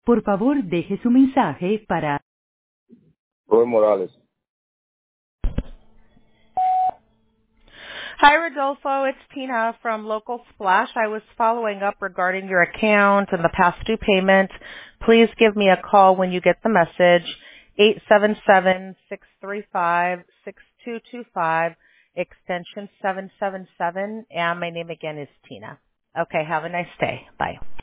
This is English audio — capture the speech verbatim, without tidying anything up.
Por favor, deje su mensaje para Roy Morales. Hi, Rodolfo. It's Tina from Local Splash. I was following up regarding your account and the past due payment. Please give me a call when you get the message, eight seven seven, six three five, six two two five, extension seven seven seven, and my name again is Tina. Okay, have a nice day. Bye.